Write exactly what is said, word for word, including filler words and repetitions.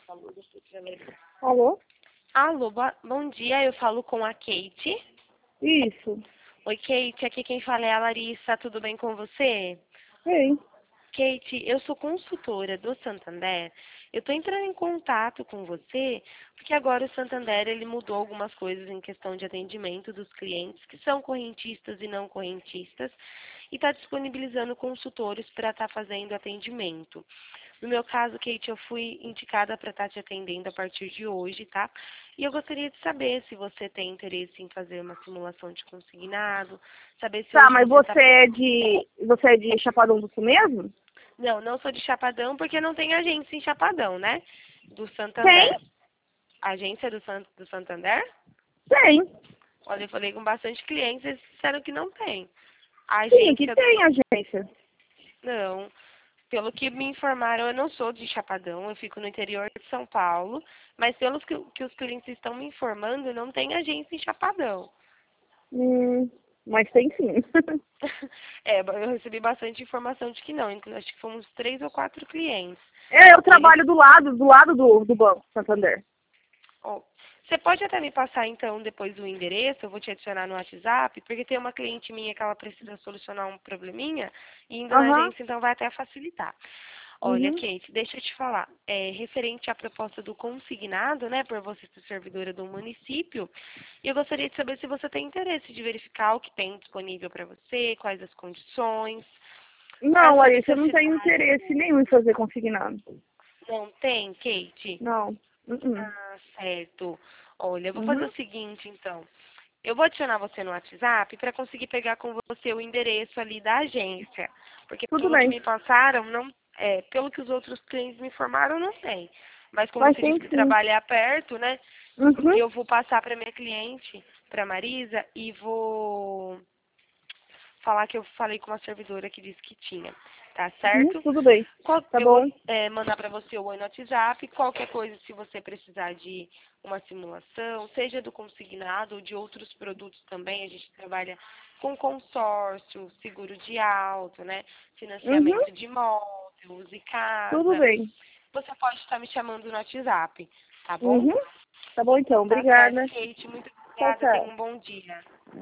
Alô? Alô, boa- bom dia, eu falo com a Kate. Isso. Oi, Kate, aqui quem fala é a Larissa, tudo bem com você? Ei. Kate, eu sou consultora do Santander. Eu estou entrando em contato com você porque agora o Santander ele mudou algumas coisas em questão de atendimento dos clientes que são correntistas e não correntistas e está disponibilizando consultores para estar fazendo atendimento. No meu caso, Kate, eu fui indicada para estar te atendendo a partir de hoje, tá? E eu gostaria de saber se você tem interesse em fazer uma simulação de consignado, saber se Tá, hoje mas você está... você é de. Você é de Chapadão do Sul mesmo? Não, não sou de Chapadão porque não tem agência em Chapadão, né? Do Tem? Santander. Agência do, San... do Santander? Tem. Olha, eu falei com bastante clientes, eles disseram que não tem. A Sim, que agência do... tem agência. Não. Pelo que me informaram, eu não sou de Chapadão, eu fico no interior de São Paulo, mas pelos que, que os clientes estão me informando, não tem agência em Chapadão. Hum, mas tem sim. É, eu recebi bastante informação de que não, inclusive acho que fomos três ou quatro clientes. É, eu E eles, trabalho do lado, do lado do, do Banco Santander. ó, você pode até me passar então depois o endereço, eu vou te adicionar no WhatsApp, porque tem uma cliente minha que ela precisa solucionar um probleminha, e indo na Aham. agência então vai até facilitar. Olha, Uhum. Kate, deixa eu te falar. É, referente à proposta do consignado, né, por você ser servidora do município, eu gostaria de saber se você tem interesse de verificar o que tem disponível para você, quais as condições, qual é a Não, sua Larissa, eu não tenho necessidade. interesse nenhum em fazer consignado. Não tem, Kate? Não. Uhum. Ah, certo. Olha, eu vou fazer Uhum. o seguinte, então. Eu vou adicionar você no WhatsApp para conseguir pegar com você o endereço ali da agência. Porque Tudo pelo que bem. me passaram, não, é, pelo que os outros clientes me informaram, não tem. Mas como Mas você disse tem que sim. trabalha perto, né? Uhum. Eu vou passar para minha cliente, para Marisa, e vou falar que eu falei com uma servidora que disse que tinha. Tá Uhum. certo? Tudo bem. Qual- Tá Eu vou bom. é, mandar para você o oi no WhatsApp. Qualquer coisa, se você precisar de uma simulação, seja do consignado ou de outros produtos também, a gente trabalha com consórcio, seguro de auto, né? Uhum. Financiamento de imóveis e Tudo casa. bem. Você pode estar me chamando no WhatsApp, tá bom? Uhum. Tá bom então. Tá certo, Obrigada. Kate. Muito Tchau, obrigada. Tenha tchau. um bom dia.